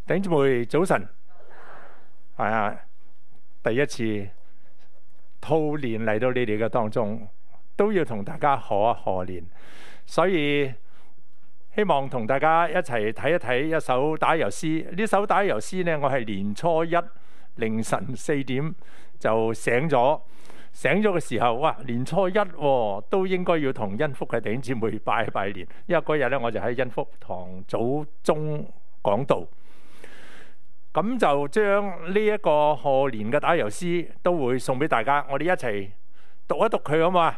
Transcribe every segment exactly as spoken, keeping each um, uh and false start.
弟兄姊妹早晨，係啊，第一次兔年嚟到你哋嘅當中，都要同大家賀一賀年，所以希望同大家一齊睇一睇一首打油詩。呢首打油詩呢，我係年初一凌晨四點就醒咗，醒咗嘅時候，哇！年初一、哦、都應該要同恩福嘅弟兄姊妹拜拜年，因為嗰日咧我就喺恩福堂早中講道。咁就將呢一個賀年嘅打油詩都會送俾大家，我哋一齊讀一讀佢好嘛？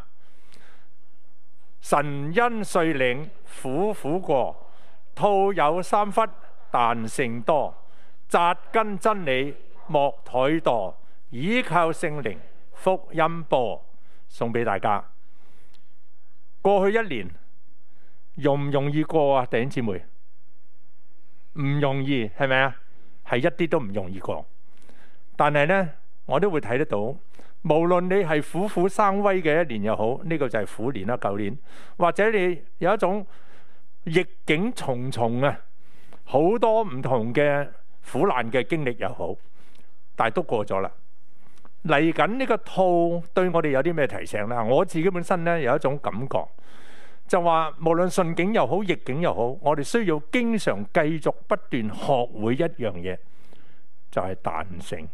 神恩遂領，苦苦過，兔有三窟，但性多。扎根真理，莫怠惰，倚靠聖靈，福音播。送俾大家。過去一年容唔容易過啊？弟兄姊妹，唔容易，係咪啊？係一啲都唔容易過，但係呢，我都會睇得到，無論你係虎虎生威嘅一年又好，呢、這個就係虎年啦，舊年，或者你有一種逆境重重啊，好多唔同嘅苦難嘅經歷又好，但係都過咗啦。嚟緊呢個兔對我哋有啲咩提醒呢？我自己本身呢，有一種感覺，就話無論順境又好，逆境又好，我哋需要經常繼續不斷學會一樣嘢，就係彈性。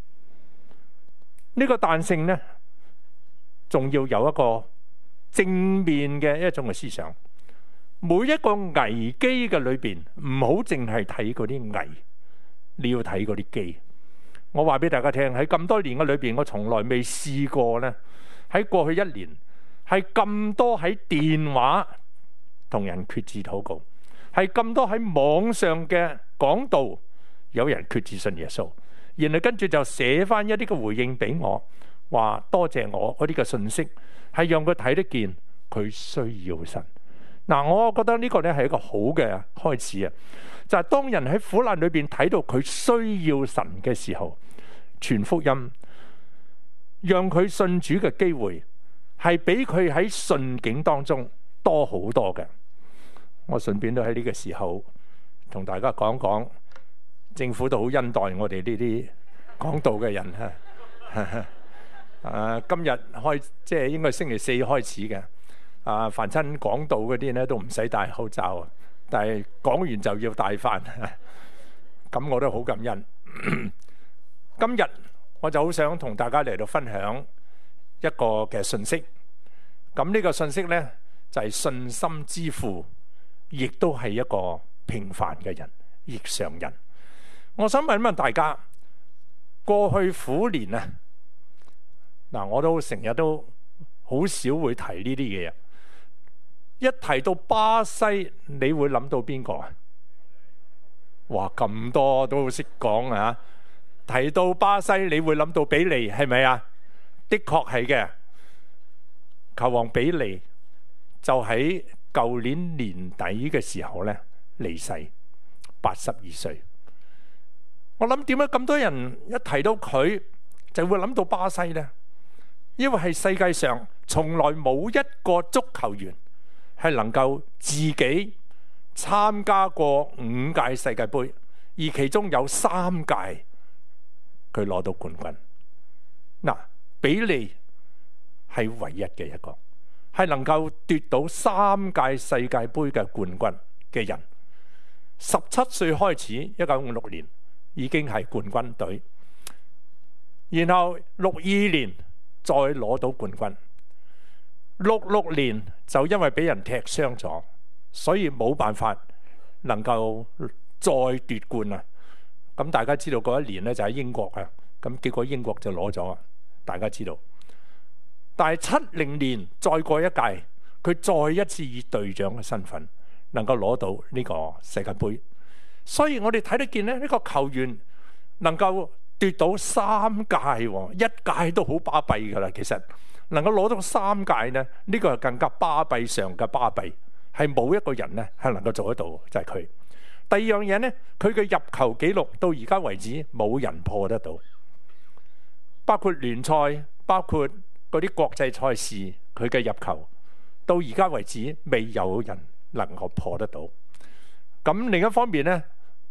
呢個彈性呢，仲要有一個正面嘅一種嘅思想。每一個危機嘅裏邊，唔好淨係睇嗰啲危，你要睇嗰啲機。我話俾大家聽，喺咁多年嘅裏邊，我從來未試過呢，喺過去一年係咁多喺電話同人決志禱告，係咁多喺網上嘅講道有人決志信耶穌，然後跟住就寫翻一啲嘅回應俾我，話多謝我嗰啲嘅信息係讓佢睇得見佢需要神。嗱，我覺得呢個咧係一個好嘅開始啊！就係當人喺苦難裏邊睇到佢需要神嘅時候，傳福音，讓佢信主嘅機會係比佢喺順境當中多好多嘅。我順便都喺呢個時候同大家講講，政府都好恩待我哋呢啲講道嘅人啊！啊，今日開即係應該星期四開始嘅。啊，凡親講道嗰啲咧都唔使戴口罩，但係講完就要戴翻，咁我都好感恩。今日我就好想同大家嚟到分享一個嘅信息。咁呢個信息呢，就係信心之父，亦都係一個平凡嘅人，亦常人。我想問一問大家，過去虎年啊，嗱，我都成日都好少會提呢啲嘢。一提到巴西，你會諗到邊個啊？哇，咁多都識講啊！提到巴西，你會諗到比利，係咪啊？的確係嘅。球王比利就喺舊年年底嘅時候咧離世，八十二歲。我諗點解咁多人一提到佢就會諗到巴西呢？因為係世界上從來冇一個足球員係能夠自己參加過五屆世界盃，而其中有三屆佢攞到冠軍。嗱，比利係唯一嘅一個係能夠奪到三屆世界盃嘅冠軍嘅人。十七歲開始，一九五六年已經係冠軍隊，然後六二年再攞到冠軍。六六年就因為俾人踢傷咗，所以冇辦法能夠再奪冠啊！咁大家知道嗰一年咧就喺英國啊，咁結果英國就攞咗啊！大家知道，但係七零年再過一屆，佢再一次以隊長嘅身份能夠攞到呢個世界盃，所以我哋睇得見咧，呢個球員能夠奪到三屆，一屆都好巴閉噶啦，其實。能夠攞到三屆呢，呢個係更加巴閉上嘅巴閉，係冇一個人呢係能夠做得到，就係佢。第二樣嘢呢，佢嘅入球紀錄到而家為止冇人破得到，包括聯賽，包括嗰啲國際賽事，佢嘅入球到而家為止未有人能夠破得到。咁另一方面呢，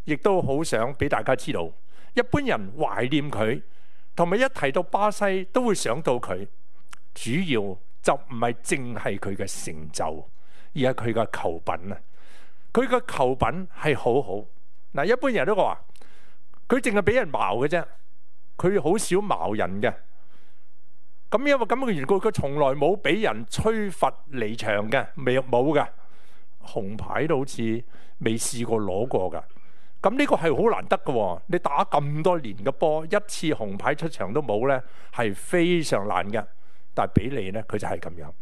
亦都好想俾大家知道，一般人懷念佢，同埋一提到巴西都會想到佢，主要就唔係淨係佢嘅成就，而係佢嘅球品啊！佢嘅球品係好好嗱，一般人都話佢淨係俾人矛嘅啫，佢好少矛人嘅。咁因為咁嘅緣故，佢從來冇俾人吹罰離場嘅，未冇噶，紅牌都好似未試過攞過噶。咁呢個係好難得嘅，你打咁多年嘅波，一次紅牌出場都冇呢，係非常難嘅。但係比利呢，佢就係咁樣。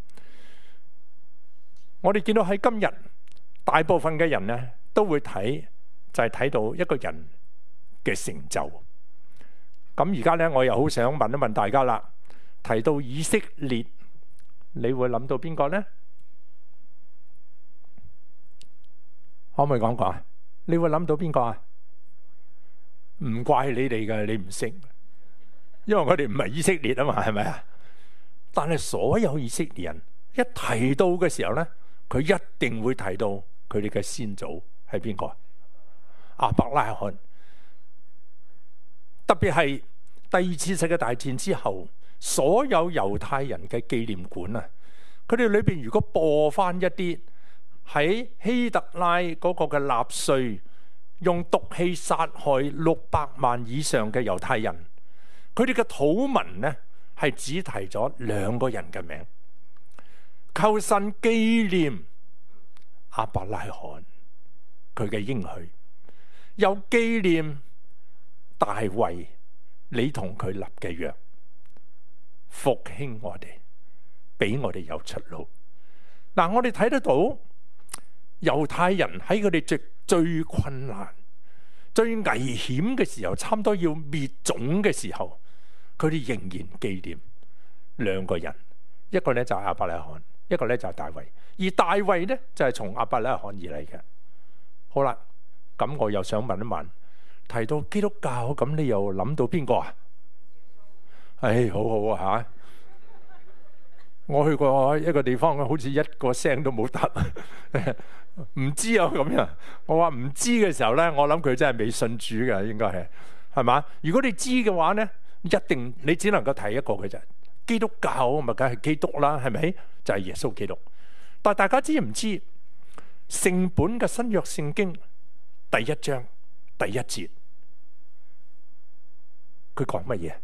我哋見到喺今日，大部分嘅人呢都會睇，就係睇到一個人嘅成就。咁而家呢，我又好想問一問大家啦，提到以色列，你會諗到邊個呢？可唔可以講講啊？你會諗到邊個啊？唔怪你哋嘅，你唔識，因為我哋唔係以色列啊嘛，係咪啊？但係所有以色列人一提到嘅時候呢，佢一定會提到佢哋嘅先祖係邊個？亞伯拉罕。特別係第二次世界大戰之後，所有猶太人嘅紀念館啊，佢哋裏邊如果播翻一啲喺希特拉嗰個嘅納粹用毒氣殺害六百萬以上嘅猶太人，佢哋嘅禱文呢係只提咗兩個人嘅名，求神紀念亞伯拉罕佢嘅應許，又紀念大衛你同佢立嘅約，復興我哋，俾我哋有出路。嗱，我哋睇得到猶太人喺佢哋最最困難、最危險嘅時候，差唔多要滅種嘅時候，佢哋仍然紀念兩個人，一個咧就係亞伯拉罕，一個咧就係大衛。而大衛咧就係從亞伯拉罕而嚟嘅。好啦，咁我又想問一問，提到基督教，咁你又諗到邊個啊？唉，好好啊吓！我去過一個地方，好似一個聲都冇得，唔知啊咁樣。我話唔知嘅時候呢，我諗佢真係未信主嘅，應該係係嘛？如果你知嘅話呢，一定你只能夠提一個嘅啫。基督教咪梗係基督啦，係咪？就係耶穌基督。但係大家知唔知成本嘅新約聖經第一章第一節，佢講乜嘢？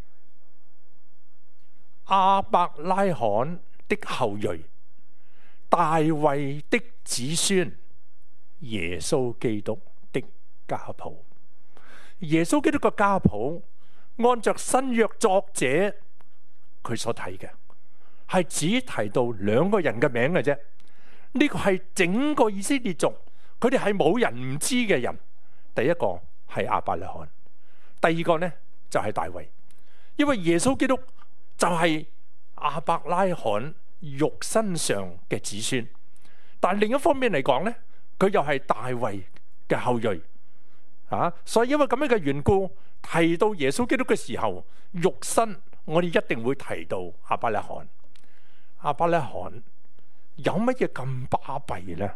亞伯拉罕的後裔，大衛的子孫，耶穌基督的家譜。耶穌基督嘅家譜，按着新約作者佢所睇嘅，係只提到兩個人嘅名嘅啫。呢個係整個以色列族，佢哋係冇人唔知嘅人。第一個係亞伯拉罕，第二個呢就係大衛，因為耶穌基督就係亞伯拉罕肉身上嘅子孫，但另一方面嚟講呢，佢又係大衛嘅後裔啊！所以因為咁樣嘅緣故，提到耶穌基督嘅時候，肉身我哋一定會提到亞伯拉罕。亞伯拉罕有乜嘢咁巴閉呢？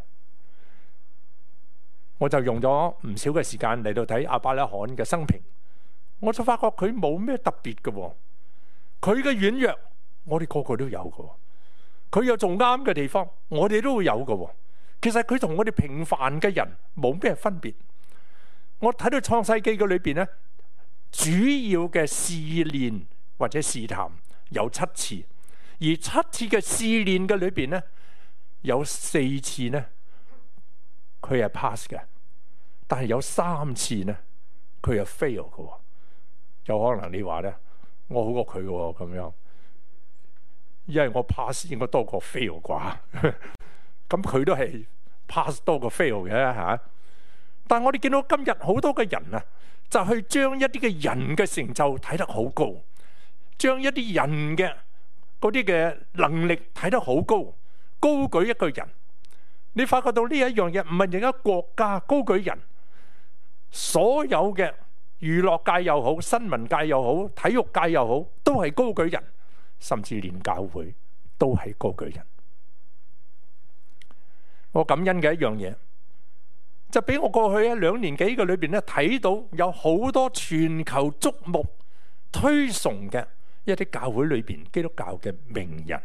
我就用咗唔少嘅時間嚟到睇亞伯拉罕嘅生平，我就發覺佢冇咩特別嘅。佢嘅軟弱，我哋個個都有嘅；佢有做啱嘅地方，我哋都會有嘅。其實佢同我哋平凡嘅人冇咩分別。我睇到創世記嘅裏邊咧，主要嘅試煉或者試探有七次，而七次嘅試煉嘅裏邊咧，有四次咧佢係 pass 嘅，但係有三次咧佢係 fail 嘅。有可能你話咧，我好過佢嘅咁樣，因為我 pass 應該多過 fail 啩，咁佢都係 pass 多過 fail 嘅吓。但係我哋見到今日好多嘅人啊，就去將一啲嘅人嘅成就睇得好高，將一啲人嘅嗰啲嘅能力睇得好高，高舉一個人。你發覺到呢一樣嘢唔係淨係國家高舉人，所有嘅娛樂界又好，新聞界又好，體育界又好，都係高舉人，甚至連教會都係高舉人。我感恩嘅一樣嘢， 就俾我過去喺兩年幾嘅裏邊咧睇到有好多全球矚目推崇嘅一啲教會裏邊基督教嘅名人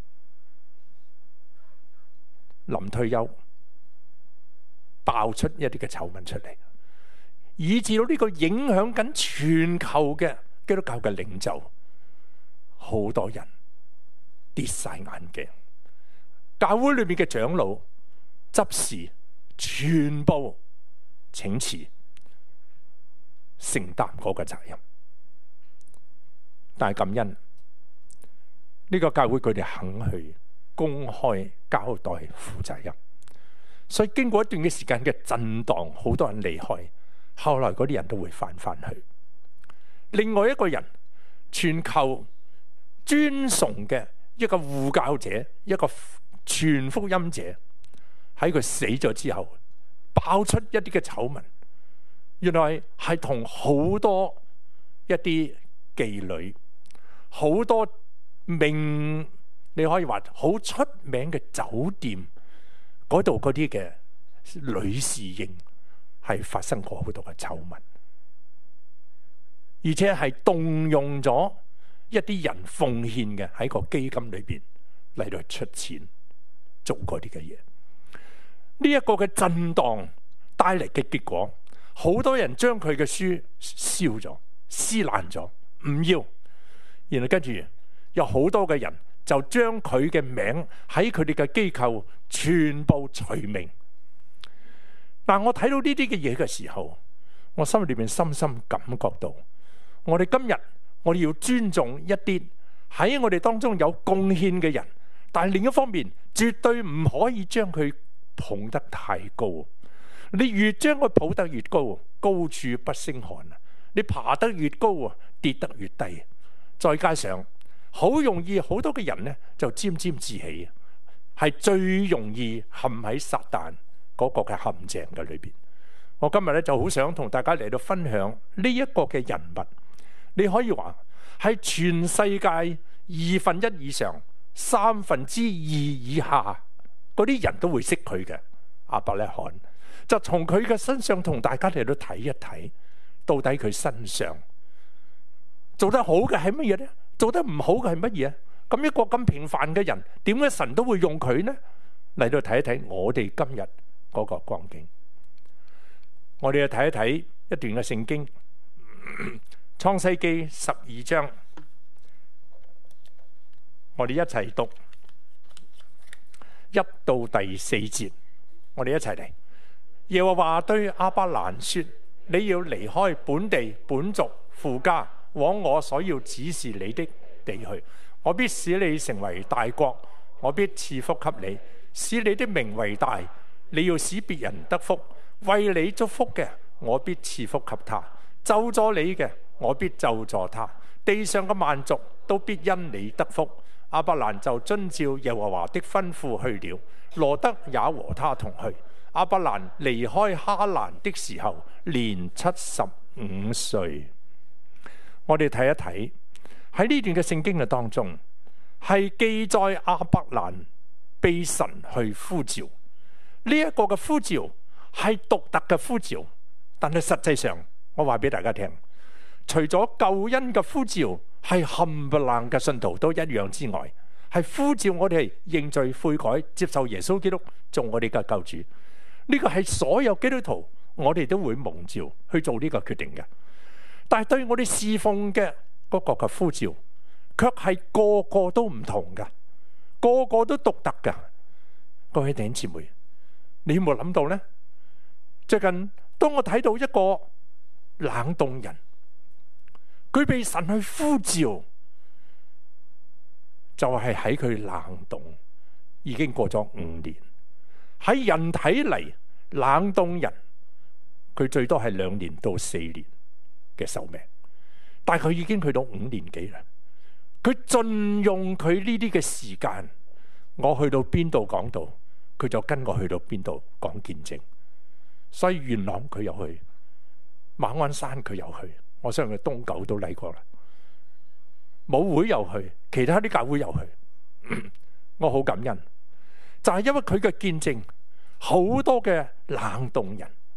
臨退休爆出一啲嘅醜聞出嚟，以至到呢個影響緊全球嘅基督教嘅領袖，好多人跌晒眼鏡。教會裏面嘅長老、執事全部請辭，承擔嗰個責任。但係感恩呢個教會，佢哋肯去公開交代、負責任。所以經過一段嘅時間嘅震盪，好多人離開，後來嗰啲人都會返返去。另外一個人，全球尊崇嘅一個護教者，一個傳福音者，喺佢死咗之後爆出一啲嘅醜聞，原來係同好多一啲妓女，好多名你可以話好出名嘅酒店嗰度嗰啲嘅女侍應係發生過好多嘅醜聞，而且係動用咗一啲人奉獻嘅喺個基金裏邊嚟到出錢做嗰啲嘅嘢。呢一個嘅震盪帶嚟嘅結果，好多人將佢嘅書燒咗、撕爛咗，唔要。然後跟住有好多嘅人就將佢嘅名喺佢哋嘅機構全部除名。但我睇到呢啲嘅嘢嘅時候，我心裏面深深感覺到，我哋今日我哋要尊重一啲喺我哋當中有貢獻嘅人，但係另一方面絕對唔可以將佢捧得太高。你越將佢抱得越高，高處不勝寒啊！你爬得越高啊，跌得越低。再加上好容易好多嘅人呢就沾沾自喜，係最容易陷喺撒旦嗰個嘅陷阱嘅裏邊。我今日咧就好想同大家嚟到分享呢一個嘅人物，你可以話係全世界二分一以上、三分之二以下嗰啲人都會識佢嘅亞伯拉罕。就從佢嘅身上同大家嚟到睇一睇，到底佢身上做得好嘅係乜嘢呢？做得唔好嘅係乜嘢？咁一個咁平凡嘅人，點解神都會用佢呢？嚟到睇一睇我哋今日嗰個光景。我哋去睇一睇一段嘅聖經，創世記十二章，我哋一齊讀一到第四節，我哋一齊嚟。耶和華對亞伯蘭說：你要離開本地本族父家，往我所要指示你的地去。我必使你成為大國，我必賜福給你，使你的名為大。你要使別人得福，為你祝福嘅，我必賜福給他；咒詛你嘅，我必咒詛他。地上嘅萬族都必因你得福。亞伯蘭就遵照耶和華的吩咐去了，羅得也和他同去。亞伯蘭離開哈蘭的時候，年七十五歲。我哋睇一睇喺呢段嘅聖經嘅當中，係記載亞伯蘭被神去呼召。呢一個嘅呼召係獨特嘅呼召，但係實際上我話俾大家聽，除咗救恩嘅呼召係冚唪唥嘅信徒都一樣之外，係呼召我哋認罪悔改，接受耶穌基督做我哋嘅救主。呢個係所有基督徒我哋都會蒙召去做呢個決定嘅。但係對我哋侍奉嘅嗰個嘅呼召，卻係個個都唔同噶，個個都獨特噶。各位弟兄姊妹，你有冇諗到呢？最近當我睇到一個冷凍人，佢被神去呼召，就係喺佢冷凍已經過咗五年。喺人睇嚟，冷凍人佢最多係兩年到四年嘅壽命，但係佢已經去到五年幾啦。佢盡用佢呢啲嘅時間，我去到邊度講道，佢就跟我去到邊度講見證。所以元朗佢又去，馬鞍山佢又去，我相信佢東九都嚟過啦。舞會又去，其他啲教會又去，我好感恩。就係因為佢嘅見證，好多嘅冷凍人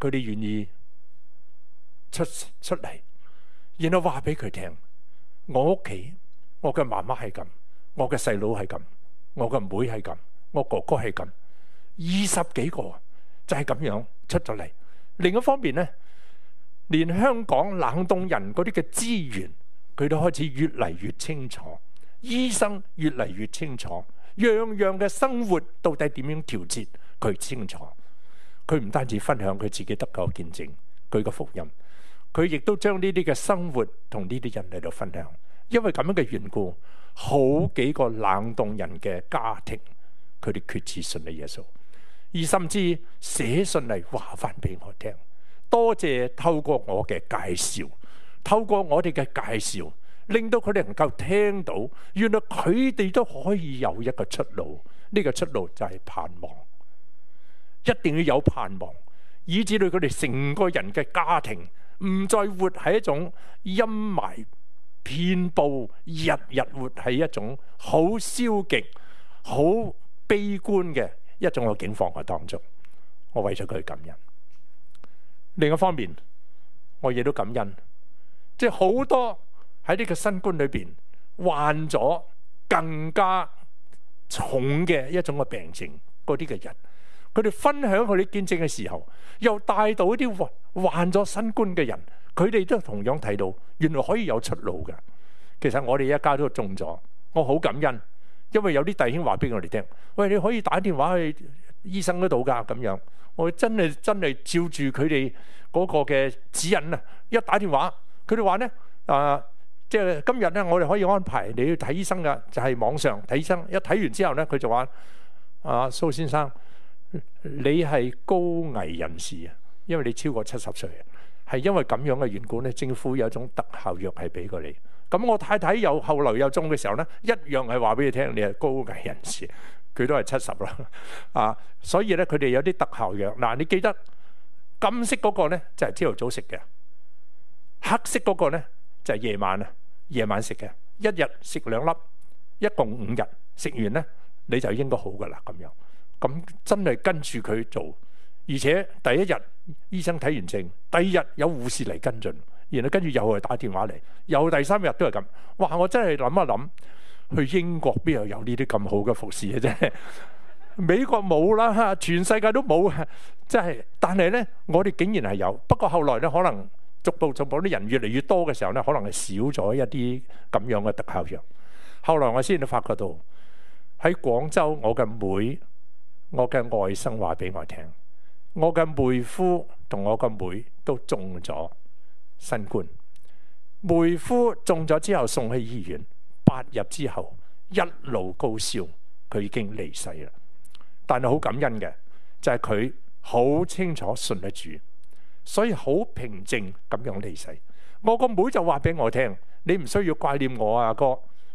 佢哋願意出出嚟，然後話俾佢聽：我屋企，我嘅媽媽係咁，我嘅細佬係咁，我嘅妹係咁，我哥哥係咁，二十幾個就係咁樣出咗嚟。另一方面呢，連香港冷凍人嗰啲嘅資源，佢都開始越嚟越清楚，醫生越嚟越清楚，樣樣嘅生活到底點樣調節，佢清楚。佢唔單止分享佢自己得救見證，佢嘅福音，佢亦都將呢啲嘅生活同呢啲人嚟到分享。因為咁樣嘅緣故，好幾個冷凍人嘅家庭，佢哋決志信你耶穌，而甚至寫信嚟話翻俾我聽，多謝透過我嘅介紹，透過我哋嘅介紹，令到佢哋能夠聽到，原來佢哋都可以有一個出路。呢個出路就係盼望，一定要有盼望，以至到佢哋成個人嘅家庭唔再活喺一種陰霾遍布，日日活喺一種好消極、好悲觀嘅一種嘅境況嘅當中。我為咗佢感恩。另一方面，我亦都感恩，即係好多喺呢個新冠裏邊患咗更加重嘅一種嘅病症嗰啲嘅人，佢哋分享佢哋見證嘅時候，又帶到一啲患患咗新冠嘅人，佢哋都同樣睇到原來可以有出路嘅。其實我哋一家都中咗，我好感恩，因為有啲弟兄話俾我哋聽：喂，你可以打電話去醫生嗰度㗎。咁樣我真係真係照住佢哋嗰個嘅指引啊！一打電話，佢哋話呢，啊，即係今日呢，我哋可以安排你去睇醫生㗎，就係網上睇醫生。一睇完之後呢，佢就話：啊，蘇先生，你係高危人士啊，因為你超過七十歲，係因為咁樣嘅緣故呢，政府有一種特效藥係俾過你。咁我太太又後來又中嘅時候呢，一樣係話俾你聽，你係高危人士，佢都係七十啦，啊，所以呢，佢哋有啲特效藥。嗱，你記得金色嗰個呢就係朝頭早食嘅，黑色嗰個呢就係夜晚啊，夜晚食嘅，一日食兩粒，一共五日，食完呢你就應該好噶啦咁樣。咁真係跟住佢做，而且第一日醫生睇完症，第二日有護士嚟跟進。然後跟住又係打電話嚟，又第三日都係咁。哇！我真係諗一諗，去英國邊度有呢啲咁好嘅服侍嘅啫？美國冇啦，全世界都冇，真係。但係呢，我哋竟然係有。不過後來呢，可能逐步逐步啲人越嚟越多嘅時候呢，可能係少咗一啲咁樣嘅特效藥。後來我先至發覺到喺廣州，我嘅妹、我嘅外甥話俾我聽，我嘅妹夫同我嘅妹都中咗新冠，妹夫中咗之後送去醫院，八日之後一路高燒，佢已經離世啦。但係好感恩嘅就係佢好清楚信得主，所以好平靜咁樣離世。我個妹就話俾我聽：你唔需要掛念我啊，哥，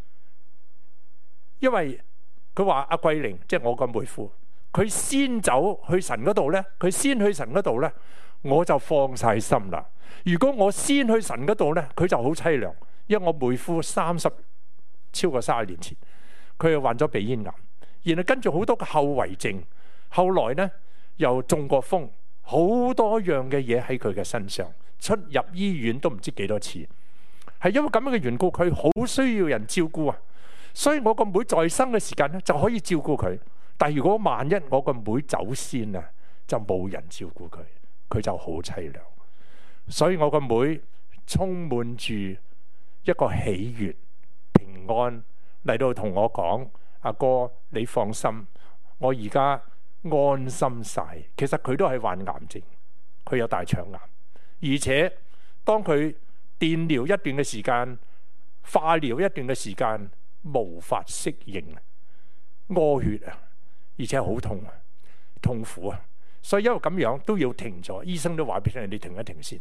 因為佢話阿桂玲，即係我個妹夫，佢先走去神嗰度呢，佢先去神嗰度呢，我就放晒心啦。如果我先去神嗰度呢，佢就好淒涼，因為我妹夫三十超過三十年前，佢又患咗鼻咽癌，然後跟住好多個後遺症，後來呢又中過風，好多樣嘅嘢喺佢嘅身上，出入醫院都唔知幾多次，係因為咁樣嘅緣故，佢好需要人照顧啊。所以我個妹在生嘅時間呢就可以照顧佢，但係如果萬一我個妹走先啊，就冇人照顧佢，佢就好淒涼。所以我個妹充滿住一個喜悅平安嚟到同我講：阿哥，你放心，我而家安心晒。其實佢都係患癌症，佢有大腸癌，而且當佢電療一段嘅時間，化療一段嘅時間，無法適應，屙血啊，而且好痛啊，痛苦啊。所以因為咁樣都要停咗，醫生都話俾你，你停一停先。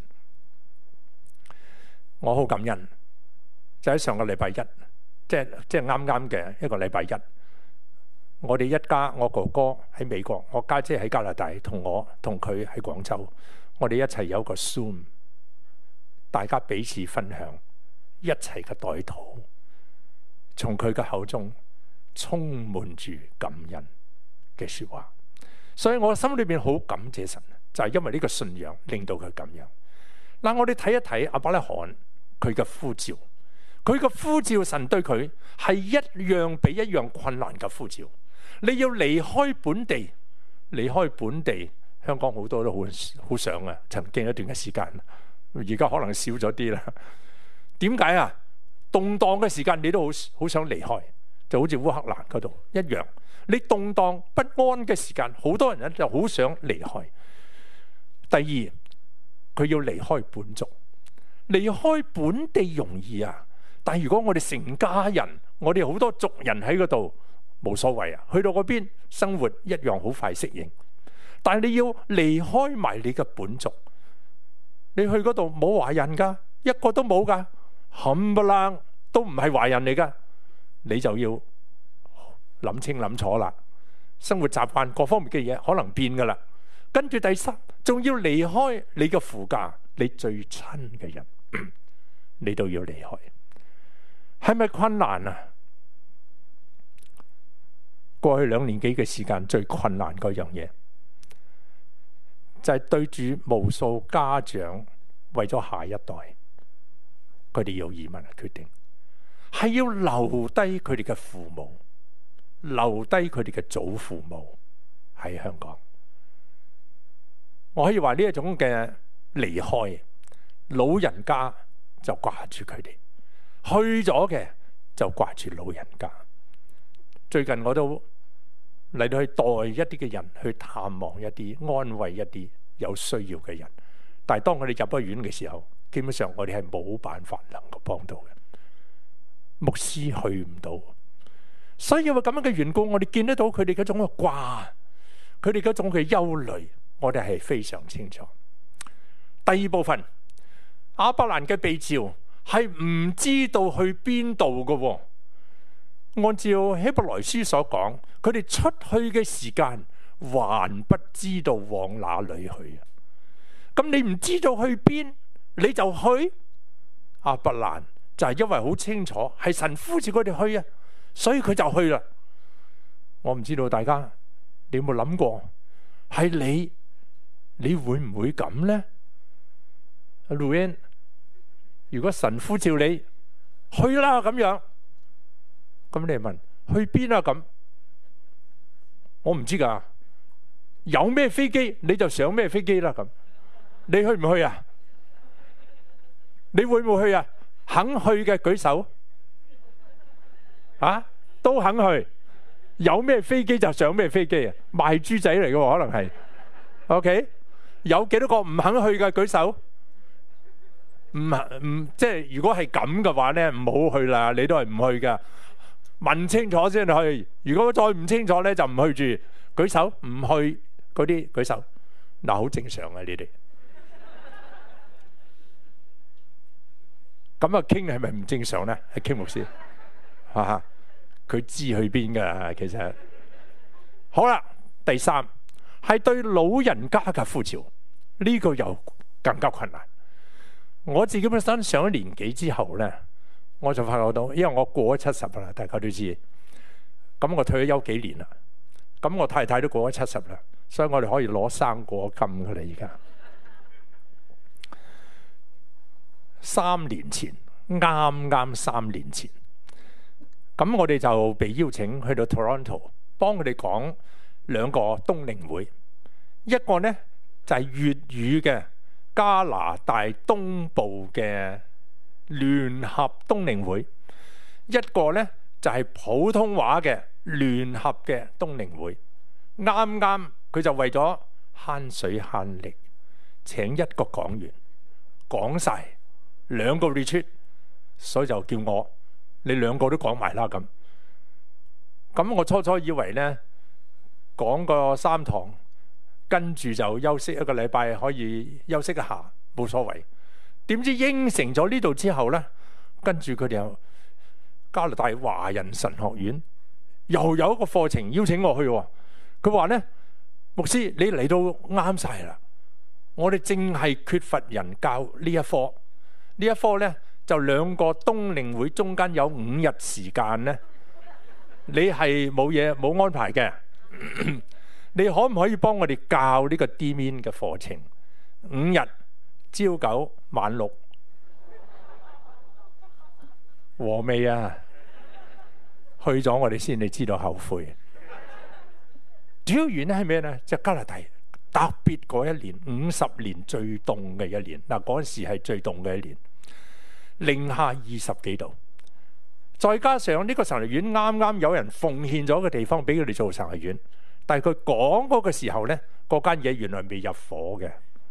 我好感恩，就喺上個禮拜一，即係即係啱啱嘅一個禮拜一，我哋一家，我哥哥喺美國，我家姐喺加拿大，同我同佢喺廣州，我哋一齊有個 Zoom， 大家彼此分享，一齊嘅代禱，從佢嘅口中充滿住感恩嘅說話，所以我心裏面好感謝神， 就係因為呢個信仰令到佢咁樣。嗱，我哋睇一睇亞伯拉罕佢嘅呼召，佢嘅呼召神對佢係一樣比一樣困難嘅呼召。你要離開本地，離開本地，香港好多都好好想啊，曾經一段嘅時間，而家可能少咗啲啦。點解啊？動盪嘅時間你都好好想離開，就好似烏克蘭嗰度一樣。你動盪不安嘅時間，好多人咧就好想離開。第二，佢要離開本族，離開本地容易啊，但係如果我哋成家人，我哋好多族人喺嗰度，冇所謂啊，去到嗰邊生活一樣好快適應。但係你要離開埋你嘅本族，你去嗰度冇華人噶，一個都冇噶，冚唪唥都唔係華人嚟噶，你就要諗清諗楚啦。生活習慣各方面嘅嘢可能變噶啦。跟住第三，仲要離開你嘅父家，你最親嘅人，你都要離開。係咪困難啊？過去兩年幾嘅時間，最困難嗰樣嘢就係對住無數家長，為咗下一代，佢哋要移民嘅決定，係要留低佢哋嘅父母，留低佢哋嘅祖父母喺香港。我可以話呢一種嘅離開，老人家就掛住佢哋，去咗嘅就掛住老人家。最近我都嚟到去代一啲嘅人去探望一啲，安慰一啲有需要嘅人。但係當佢哋入咗院嘅時候，基本上我哋係冇辦法能夠幫到嘅。牧師去唔到，所以因為咁樣嘅緣故，我哋見得到佢哋嗰種嘅掛，佢哋嗰種嘅憂慮，我哋係非常清楚。第二部分，亞伯蘭嘅被召係唔知道去邊度嘅。按照希伯來書所講，佢哋出去嘅時間還不知道往哪裏去。咁你唔知道去邊，你就去？亞伯蘭就係因為好清楚係神呼召佢哋去啊，所以佢就去啦。我唔知道大家你有冇諗過，係你你會唔會咁呢？阿 Luanne， 如果神呼召你去啦咁樣，咁你問去邊啊？咁我唔知噶，有咩飛機你就上咩飛機啦。咁你去唔去啊？你會唔會去啊？肯去嘅舉手啊，都肯去。有咩飛機就上咩飛機啊？賣豬仔嚟嘅可能係 OK。有幾多個唔肯去嘅舉手？唔唔，即係如果係咁嘅話咧，唔好去啦。你都係唔去噶。問清楚先去，如果再唔清楚咧，就唔去住。舉手唔去嗰啲舉手，嗱，好正常啊！你哋咁啊，傾係咪唔正常咧？係傾牧師，哈哈，佢知去邊噶，其實好啦。第三係對老人家嘅呼召，呢個又更加困難。我自己本身上咗年紀之後咧，我就發覺到，因為我過咗七十啦，大家都知。咁我退咗休幾年啦，咁我太太都過咗七十啦，所以我哋可以攞生果金噶啦。而家三年前，啱啱三年前，咁我哋就被邀請去到 Toronto 幫佢哋講兩個冬令會，一個呢就係粵語嘅加拿大東部嘅聯合冬令會，一個呢就係普通話嘅聯合嘅冬令會。啱啱佢就為咗慳水慳力，請一個講員講晒兩個 retreat， 所以就叫我你兩個都講埋啦。咁咁我初初以為呢講個三堂，跟住就休息一個禮拜，可以休息一下冇所謂。點知應承咗呢度之後呢，跟住佢哋又加拿大華人神學院又有一個課程邀請我去。佢話呢，牧師你嚟到啱晒啦，我哋正係缺乏人教呢一科。呢一科呢就兩個冬令會中間有五日時間呢，你係冇嘢冇安排嘅。 你可唔可以幫我哋教呢個 D Min 嘅課程？五日朝九晚六，和未啊？去咗我哋先，你知道後悔。主要原因係咩呢？就加拿大特別嗰一年，五十年最凍嘅一年。嗱，嗰時係最凍嘅一年，零下二十幾度。再加上呢個神學院啱啱有人奉獻咗個地方俾佢哋做神學院，但係佢講嗰個時候呢，嗰間嘢原來未入伙嘅。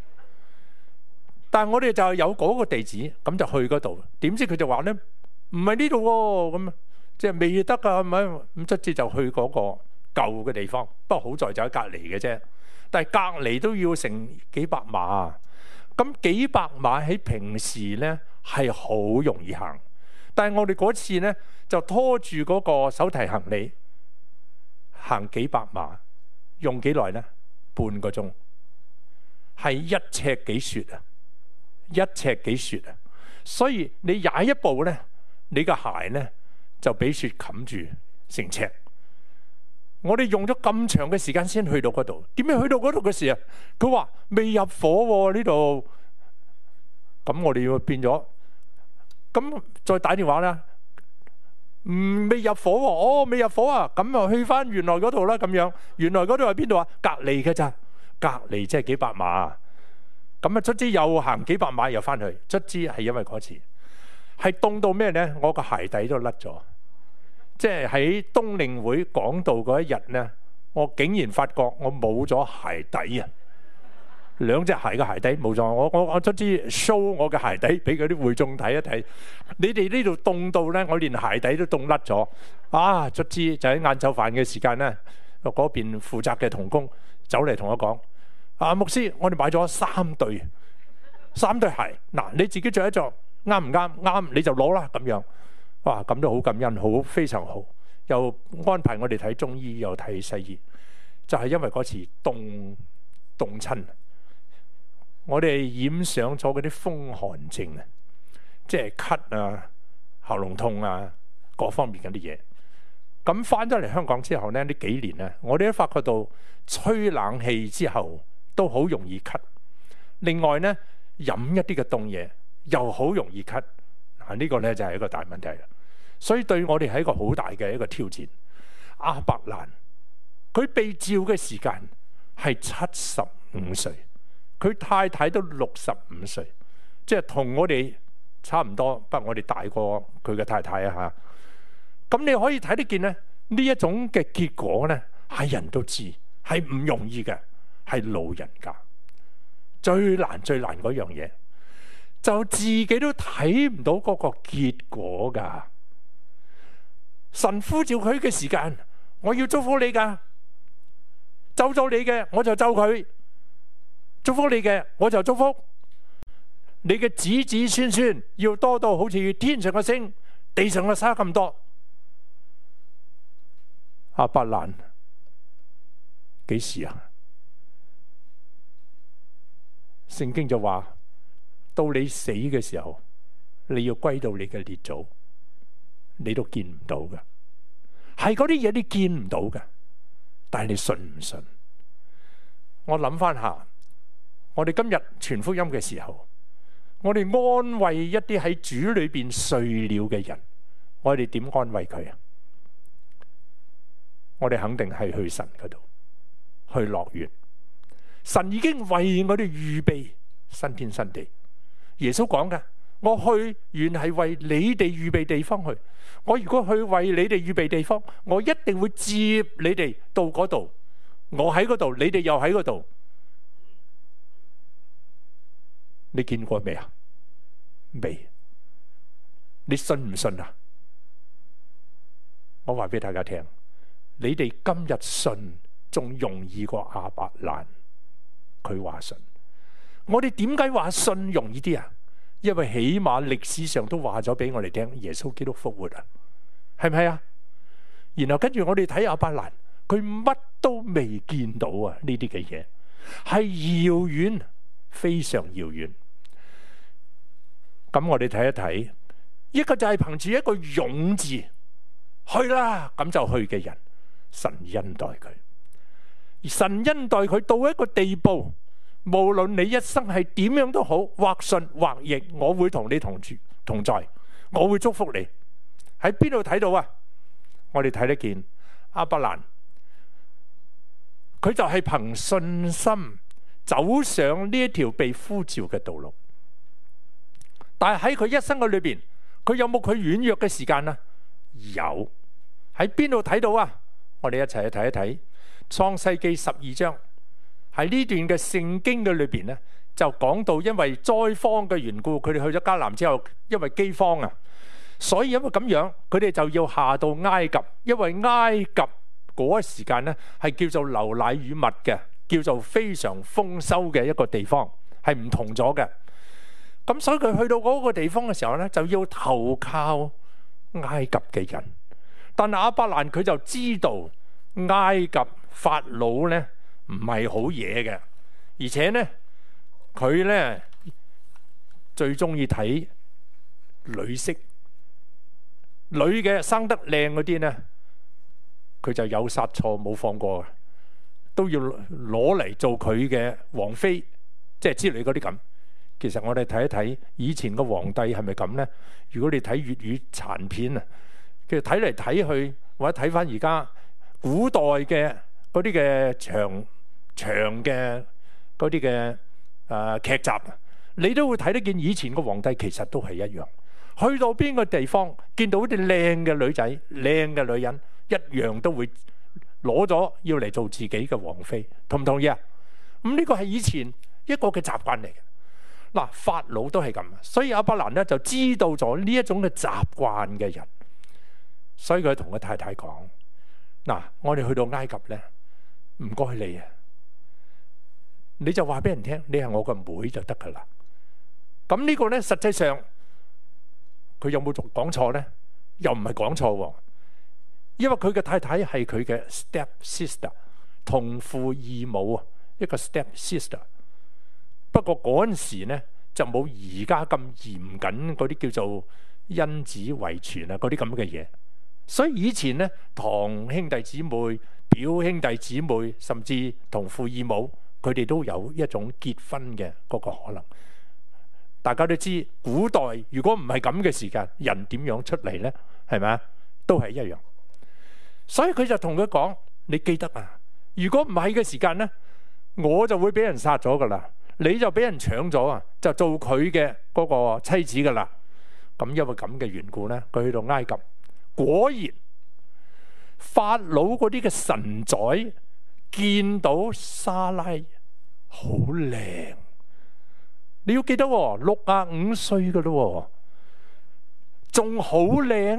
但係我哋就有嗰個地址，咁就去嗰度。點知佢就話呢，唔係呢度喎，咁即係未得噶，係咪？咁卒之就去嗰個舊嘅地方。不過好在就喺隔離嘅啫，但係隔離都要成幾百碼。咁幾百碼喺平時呢係好容易行，但係我哋嗰次呢就拖住嗰個手提行李行幾百碼，用幾耐呢？半個鐘，係一尺幾雪啊！一尺幾雪啊！所以你踩一步呢，你個鞋呢就俾雪冚住成尺。我哋用咗咁長嘅時間先去到嗰度，點樣去到嗰度嘅時候，佢話未入伙呢度，咁我哋要變咗，咁再打電話啦，唔未入伙喎，哦未入伙啊，咁啊去翻原來嗰度啦，咁樣原來嗰度係邊度啊？隔離嘅咋，隔離即係幾百碼。咁啊，卒之又行幾百碼又翻去，卒之係因為嗰次係凍到咩呢？我個鞋底都甩咗，即係喺冬令會講道嗰一日呢，我竟然發覺我冇咗鞋底啊！兩隻鞋嘅鞋底冇咗，我我我卒之 show 我嘅鞋底俾嗰啲會眾睇一睇。你哋呢度凍到呢，我連鞋底都凍甩咗啊！卒之就喺晏晝飯嘅時間呢，嗰邊負責嘅同工走嚟同我講。啊，牧師，我哋買咗三對，三對鞋。嗱，你自己着一着，啱唔啱？啱你就攞啦，咁樣。哇，咁都好感恩，好非常好。又安排我哋睇中醫，又睇西醫，就係、是、因為嗰次凍凍親，我哋染上咗嗰啲風寒症啊，即係咳啊、喉嚨痛啊，各方面嗰啲嘢。咁翻咗嚟香港之後呢，呢幾年呢，我哋都發覺到吹冷氣之後，都好容易咳。另外呢，飲一啲嘅凍嘢又好容易咳。嗱，呢個呢就係一個大問題啦。所以對我哋係一個好大嘅一個挑戰。亞伯蘭佢被召嘅時間係七十五歲，佢太太都六十五歲，即係同我哋差唔多，不過我哋大過佢嘅太太啊吓。咁你可以睇得見呢，呢一種嘅結果呢，係人都知係唔容易嘅。係老人家最難最難嗰樣嘢，就自己都睇唔到嗰個結果噶。神呼召佢嘅時間，我要祝福你噶，咒咗你嘅我就咒佢，祝福你嘅我就祝福你嘅子子孫孫，要多到好似天上嘅星、地上嘅沙咁多。亞伯蘭幾時啊？聖經就話，到你死嘅時候，你要歸到你嘅列祖，你都見唔到嘅。係嗰啲嘢你見唔到嘅，但係你信唔信？我諗翻下，我哋今日傳福音嘅時候，我哋安慰一啲喺主裏邊睡了嘅人，我哋點安慰佢啊？我哋肯定係去神嗰度，去樂園。神已經為我哋預備新天新地。耶穌講嘅，我去原係為你哋預備地方去。我如果去為你哋預備地方，我一定會接你哋到嗰度。我喺嗰度，你哋又喺嗰度。你見過未啊？未？你信唔信啊？我話俾大家聽，你哋今日信仲容易過亞伯蘭。佢話信，我哋點解話信容易啲啊？因為起碼歷史上都話咗俾我哋聽，耶穌基督復活啊，係咪啊？然後跟住我哋睇亞伯蘭，佢乜都未見到啊！呢啲嘅嘢係遙遠，非常遙遠。咁我哋睇一睇，一個就係憑住一個勇字去啦，咁就去嘅人，神恩待佢。 而神恩待佢到一個地步，無論你一生係點樣都好，或順或逆，我會同你同住同在，我會祝福你。喺邊度睇到啊？我哋睇得見亞伯蘭，佢就係憑信心走上呢一條被呼召嘅道路。但係喺佢一生嘅裏邊，佢有冇佢軟弱嘅時間啊？有。喺邊度睇到啊？我哋一齊去睇一睇創世記十二章。喺呢段嘅聖經嘅裏邊咧，就講到因為災荒嘅緣故，佢哋去咗迦南之後，因為饑荒啊，所以因為咁樣，佢哋就要下到埃及。因為埃及嗰個時間咧係叫做流奶與蜜嘅，叫做非常豐收嘅一個地方，係唔同咗嘅。咁所以佢去到嗰個地方嘅時候咧，就要投靠埃及嘅人。但亞伯蘭佢就知道埃及法老咧唔係好嘢嘅，而且咧佢咧最中意睇女色，女嘅生得靚嗰啲咧，佢就有殺錯冇放過嘅，都要攞嚟做佢嘅王妃，即係之類嗰啲咁。其實我哋睇一睇以前嘅皇帝係咪咁咧？如果你睇粵語殘片啊，其實睇嚟睇去，或者睇翻而家古代嘅嗰啲嘅長長嘅嗰啲嘅誒劇集，你都會睇得見以前嘅皇帝其實都係一樣。去到邊個地方見到啲靚嘅女仔、靚嘅女人，一樣都會攞咗要嚟做自己嘅王妃，同唔同意啊？咁呢個係以前一個嘅習慣嚟嘅。嗱，法老都係咁，所以亞伯蘭咧就知道咗呢一種嘅習慣嘅人，所以佢同佢太太講：嗱，我哋去到埃及咧，唔該你啊，你就話俾人聽，你係我個妹就得噶啦。咁呢個咧，實際上佢有冇做講錯咧？又唔係講錯喎，因為佢嘅太太係佢嘅 step sister， 同父異母啊，一個 step sister。不過嗰陣時咧就冇而家咁嚴謹嗰啲叫做因子遺傳啊嗰啲咁嘅嘢，所以以前咧堂兄弟姊妹、表兄弟姊妹，甚至同父異母，佢哋都有一種結婚嘅嗰個可能。大家都知古代如果唔係咁嘅時間，人點樣出嚟咧？係咪啊？都係一樣。所以佢就同佢講：你記得啊，如果唔係嘅時間咧，我就會俾人殺咗噶啦。你就俾人搶咗啊，就做佢嘅嗰個妻子噶啦。咁因為咁嘅緣故咧，佢去到埃及，果然法老嗰啲嘅臣宰見到莎拉好靚，你要記得喎，六啊五歲噶咯，仲好靚。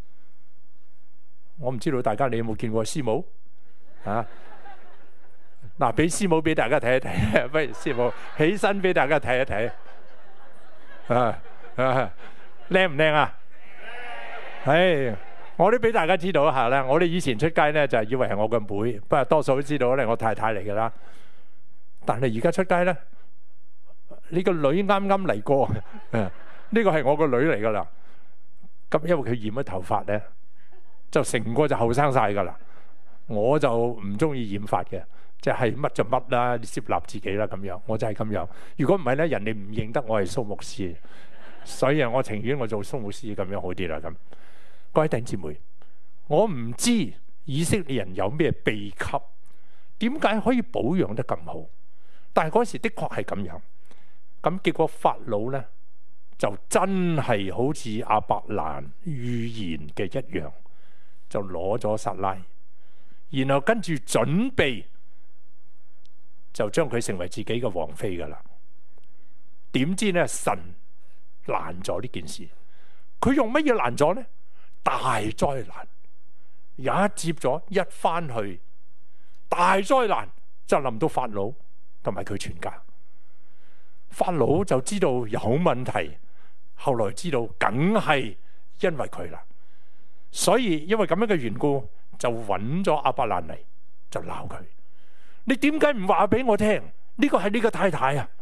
我唔知道大家你有冇見過師母啊？嗱，俾師母俾大家睇一睇，不如師母起身俾大家睇一睇，啊啊，靚唔靚啊？係，我都俾大家知道一下啦。我哋以前出街咧就係以為係我個妹，不過多數都知道咧係我太太嚟噶啦。但係而家出街咧，呢個女啱啱嚟過，呢個係我個女嚟噶啦。咁因為佢染咗頭髮咧，就成個就後生晒噶啦。我就唔中意染髮嘅。即係乜就乜啦，接納自己啦咁樣，我就係咁樣。如果唔係咧，人哋唔認得我係蘇牧師，所以啊，我情願我做蘇牧師咁樣好啲啦咁。各位弟兄姊妹，我唔知以色列人有咩秘笈，點解可以保養得咁好？但係嗰時的確係咁樣。咁結果法老咧就真係好似亞伯蘭預言嘅一樣，就攞咗撒拉，然後跟住準備。就將佢成為自己嘅王妃噶啦。點知咧神攔咗呢件事，佢用乜嘢攔咗呢？大災難，一接咗一翻去，大災難就臨到法老同埋佢全家。法老就知道有問題，後來知道梗係因為佢啦，所以因為咁樣嘅緣故，就揾咗亞伯蘭嚟，就鬧佢。你點解唔話俾我聽？呢個係你個太太啊！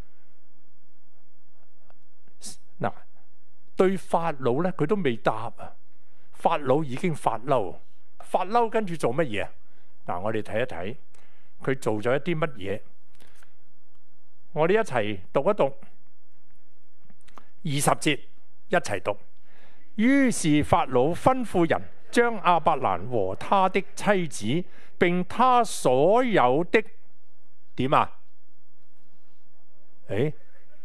嗱，對法老咧，佢都未答啊。法老已經發嬲，發嬲跟住做乜嘢啊？嗱，我哋睇一睇佢做咗一啲乜嘢？我哋一齊讀一讀二十節，一齊讀。於是法老吩咐人將亞伯蘭和他的妻子並他所有的點啊？誒，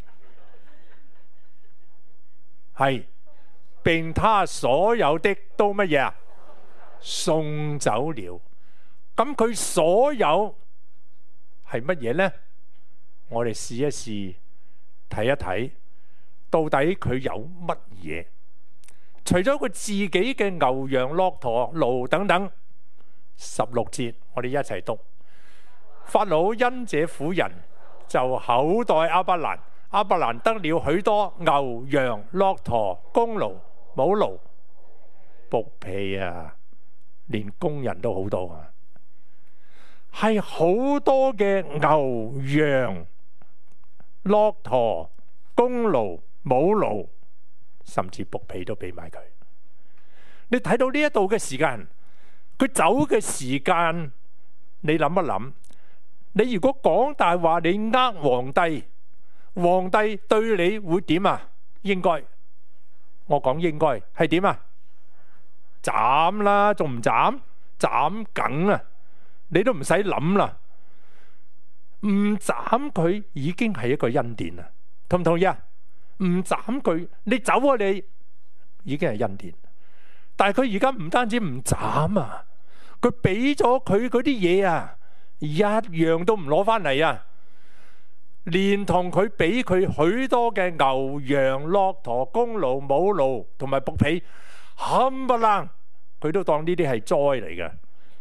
係並他所有的都乜嘢啊？送走了。咁佢所有係乜嘢呢？我哋試一試睇一睇，到底佢有乜嘢？除咗佢自己嘅牛羊駱駝驢等等，十六節我哋一齊讀。法老因這婦人就厚待亞伯蘭，亞伯蘭得了許多牛羊駱駝公驢母驢僕婢啊，連工人都好多啊，係好多嘅牛羊駱駝公驢母驢，甚至僕婢都俾埋佢。你睇到呢一度嘅時間，佢走嘅時間，你諗一諗。你如果講大話，你呃皇帝，皇帝對你會點啊？應該，我講應該係點啊？斬啦，仲唔斬？斬梗啊！你都唔使諗啦，唔斬佢已經係一個恩典啦，同唔同意啊？唔斬佢，你走啊！你已經係恩典，但係佢而家唔單止唔斬啊，佢俾咗佢嗰啲嘢啊，一樣都唔攞翻嚟啊！連同佢俾佢許多嘅牛羊駱駝公驢母驢同埋僕婢，冚唪唥佢都當呢啲係災嚟嘅，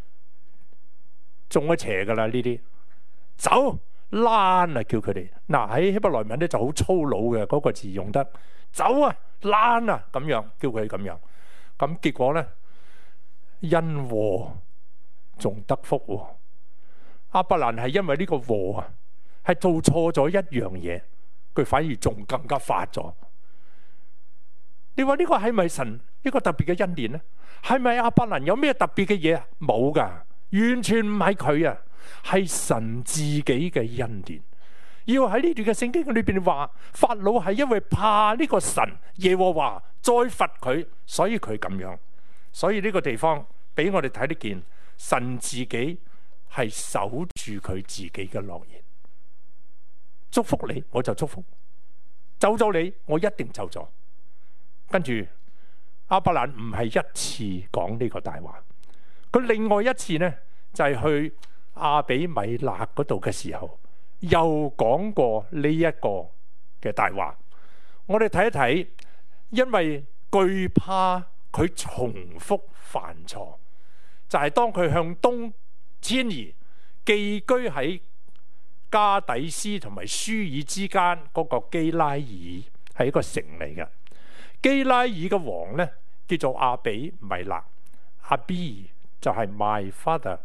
中咗邪噶啦！呢啲走躝啊，叫佢哋嗱，喺希伯來文咧就好粗魯嘅，嗰個字用得走啊躝啊咁樣叫佢咁樣，咁結果咧因禍仲得福喎。亞伯蘭係因為呢個禍啊，係做錯咗一樣嘢，佢反而仲更加發咗。你話呢個係咪神一個特別嘅恩典呢？係咪亞伯蘭有咩特別嘅嘢啊？冇噶，完全唔係佢啊，係神自己嘅恩典。要喺呢段嘅聖經裏邊話，法老係因為怕呢個神耶和華再罰佢，所以佢咁樣。所以呢個地方俾我哋睇得見，神自己係守住佢自己嘅諾言，祝福你我就祝福，咒咗你我一定咒咗。跟住亞伯蘭唔係一次講呢個大話，佢另外一次呢就係、是、去亞比米勒嗰度嘅時候，又講過呢一個嘅大話。我哋睇一睇，因為懼怕佢重複犯錯，就係、是、當佢向東遷移，寄居喺加底斯同埋舒爾之間嗰個基拉爾，係一個城嚟嘅。基拉爾嘅王呢叫做亞比米勒，阿 B 就係 my father，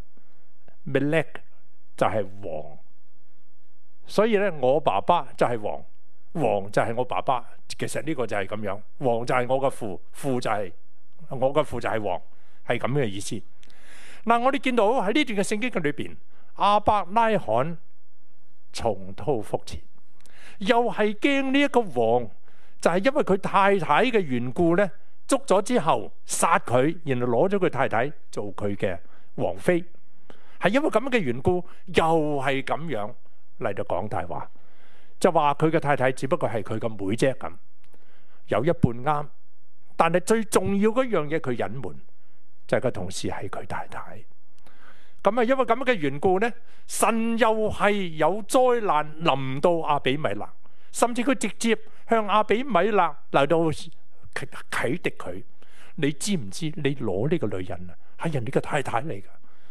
Melech 就係王，所以咧我爸爸就係王，王就係我爸爸。其實呢個就係咁樣，王就係我嘅父，父就係、是、我嘅父就係王，係咁嘅意思。嗱，我哋見到喺呢段嘅聖經嘅裏邊，亞伯拉罕重蹈覆轍，又係驚呢一個王，就係、是、因為佢太太嘅緣故咧，捉咗之後殺佢，然後攞咗佢太太做佢嘅王妃，係因為咁樣嘅緣故，又係咁樣嚟到講大話，就話佢嘅太太只不過係佢嘅妹啫咁，有一半啱，但係最重要嗰樣嘢佢隱瞞，就係佢同事係佢太太。咁啊，因為咁樣嘅緣故呢，神又係有災難臨到亞比米勒，甚至佢直接向亞比米勒嚟到啟迪佢。你知唔知你攞呢個女人啊，係人哋嘅太太嚟噶？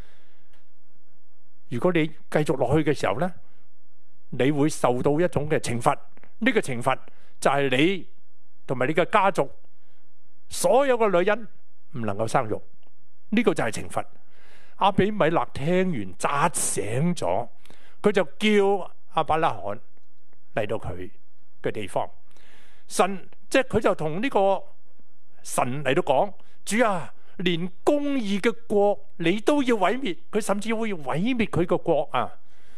如果你繼續落去嘅時候呢，你會受到一種嘅懲罰。呢個懲罰就係你同埋你嘅家族所有嘅女人唔能夠生育。呢個就係懲罰。亞比米勒聽完扎醒咗，佢就叫亞伯拉罕嚟到佢嘅地方。神即係佢就同呢個神嚟到講：主啊， 連公義嘅國你都要毀滅，佢甚至會毀滅佢個國啊！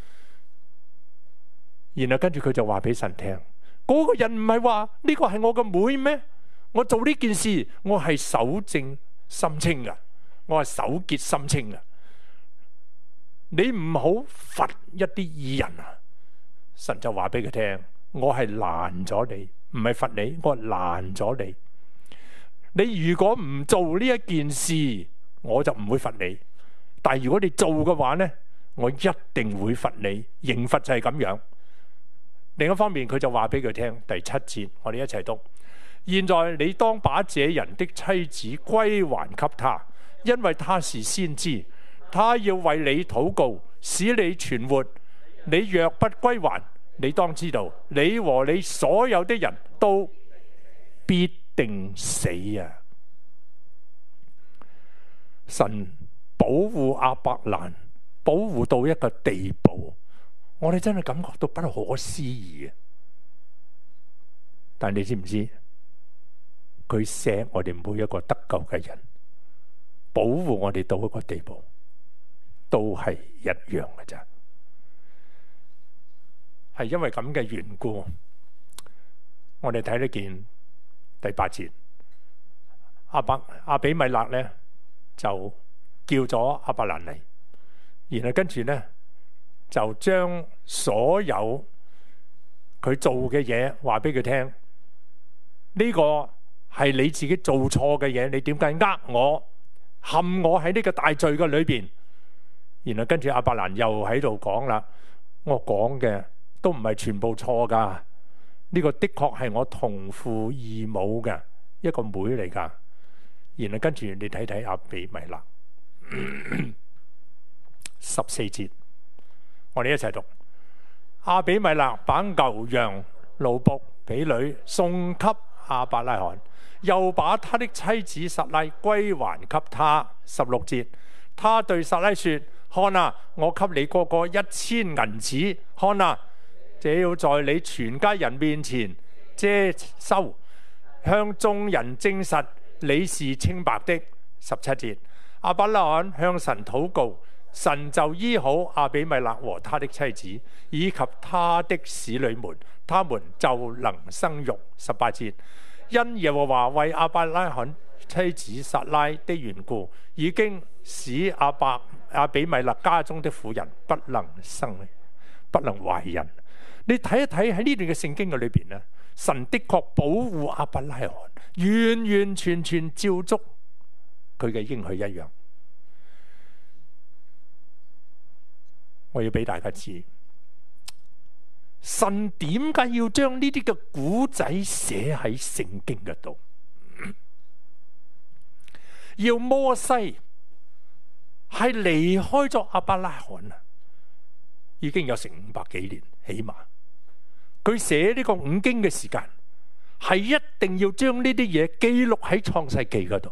然後跟住佢就話俾神聽，嗰個人唔係話呢個係我個妹咩？我做呢件事，我係守正心清噶，我係守潔心清噶。你唔好罰一啲義人啊！神就話俾佢聽，我係攔咗你，唔係罰你，我係攔咗你。你如果唔做呢一件事，我就唔會罰你。但係如果你做嘅話呢，我一定會罰你。刑罰就係咁樣。另一方面，佢就話俾佢聽，第七節，我哋一齊讀。現在你當把這人的妻子歸還給他，因為他是先知，他要為你禱告，使你存活。你若不歸還，你當知道，你和你所有的人都必定死啊！神保護亞伯蘭，保護到一個地步，我哋真係感覺到不可思議啊！但你知唔知？佢錫我哋每一個得救嘅人，保護我哋到一個地步，都係一樣嘅咋。係因為咁嘅緣故，我哋睇得見第八節，阿伯阿比米勒咧就叫咗阿伯蘭嚟，然後跟住咧就將所有佢做嘅嘢話俾佢聽。呢個係你自己做錯嘅嘢，你點解呃我，陷我喺呢個大罪嘅裏邊？然後跟住阿伯蘭又喺度講啦，我講嘅都唔係全部錯噶，呢個的確係我同父異母嘅一個妹嚟噶。然後跟住你睇睇阿比米勒十四節，我哋一齊讀。阿比米勒把牛羊奴僕婢女送給亞伯拉罕，又把他的妻子撒拉歸還給他。十六節，他對撒拉說：看啊，我給你哥哥一千銀子，看啊，這要在你全家人面前遮羞，向眾人證實你是清白的。十七節，亞伯拉罕向神禱告，神就醫好亞比米勒和他的妻子以及他的使女們，他們就能生育。十八節，因耶和華為亞伯拉罕妻子撒拉的緣故，已經使亞伯亞比米勒家中的婦人不能生，不能懷孕。你睇一睇喺呢段嘅聖經嘅裏邊咧，神的確保護亞伯拉罕，完完全全照足佢嘅應許一樣。我要俾大家知，神點解要將呢啲嘅古仔寫喺聖經嗰度？要摩西係離開咗亞伯拉罕啊，已經有成五百幾年，起碼佢寫呢個五經嘅時間係一定要將呢啲嘢記錄喺創世記嗰度。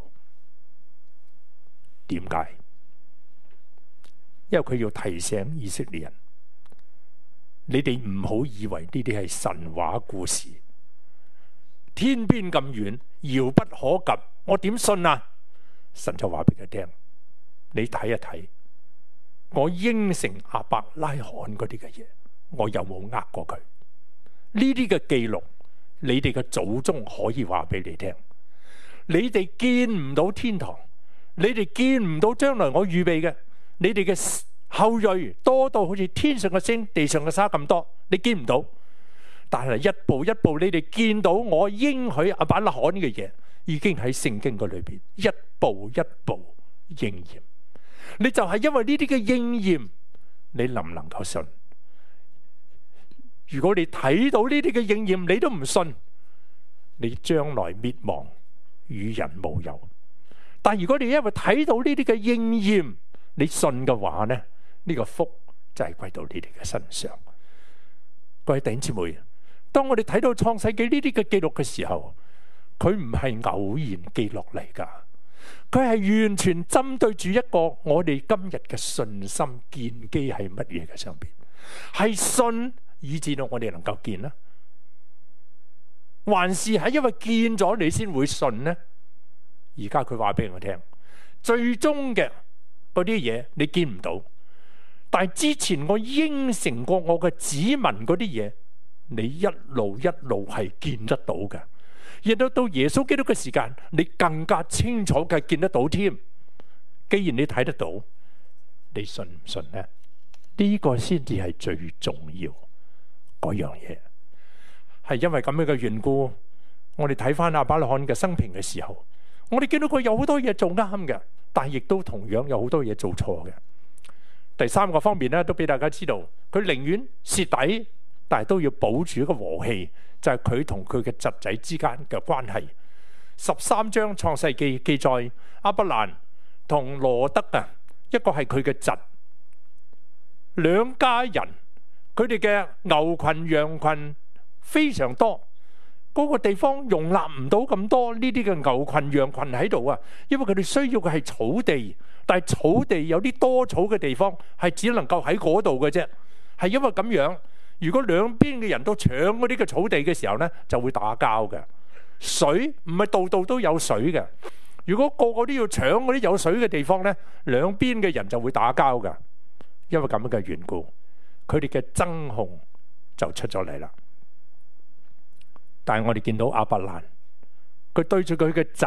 點解？因為佢要提醒以色列人，你哋唔好以為呢啲係神話故事，天邊咁遠，遙不可及，我點信啊？神就話俾佢聽，你睇一睇，我應承亞伯拉罕嗰啲嘅嘢，我有冇呃過佢？呢啲嘅記錄，你哋嘅祖宗可以話俾你聽。你哋見唔到天堂，你哋見唔到將來我預備嘅，你哋嘅後裔多到好似天上嘅星、地上嘅沙咁多，你見唔到。但係一步一步，你哋見到我應許亞伯拉罕嘅嘢，已經喺聖經嘅裏邊一步一步應驗。你就係因為呢啲嘅應驗，你能唔能夠信？如果你睇到呢啲嘅應驗，你都唔信，你將來滅亡，與人無有。但如果你因為睇到呢啲嘅應驗，你信嘅話呢，呢個福就係歸到你哋嘅身上。各位弟兄姊妹，當我哋睇到創世記呢啲嘅記錄嘅時候，佢唔係偶然記錄嚟噶，佢係完全針對住一個我哋今日嘅信心建基係乜嘢嘅上邊，係信以至到我哋能夠見啦，還是係因為見咗你先會信呢？而家佢話俾我聽， 最終嘅嗰啲嘢你見唔到，但係之前我應承過我嘅子民嗰啲嘢，你一路一路係見得到嘅。亦都到耶穌基督嘅時間，你更加清楚嘅見得到添。既然你睇得到，你信唔信呢？呢個先至係最重要嗰樣嘢。係因為咁樣嘅緣故，我哋睇翻亞伯拉罕嘅生平嘅時候，我哋見到佢有好多嘢做啱嘅，但係亦都同樣有好多嘢做錯嘅。第三個方面咧，都俾大家知道，佢寧願蝕底，但係都要保住一個和氣，就係佢同佢嘅侄仔之間嘅關係。十三章創世記記載，亞伯蘭同羅得啊，一個係佢嘅侄，兩家人佢哋嘅牛群羊群非常多，嗰個地方容納唔到咁多呢啲嘅牛群羊群喺度啊，因為佢哋需要嘅係草地，但係草地有啲多草嘅地方係只能夠喺嗰度嘅啫。係因為咁樣，如果兩邊嘅人都搶嗰啲嘅草地嘅時候呢，就會打交嘅。水唔係度度都有水嘅，如果個個都要搶嗰啲有水嘅地方呢，兩邊嘅人就會打交嘅。因為咁樣嘅緣故，佢哋嘅爭雄就出咗嚟啦。但係我哋見到亞伯蘭，佢對住佢嘅侄，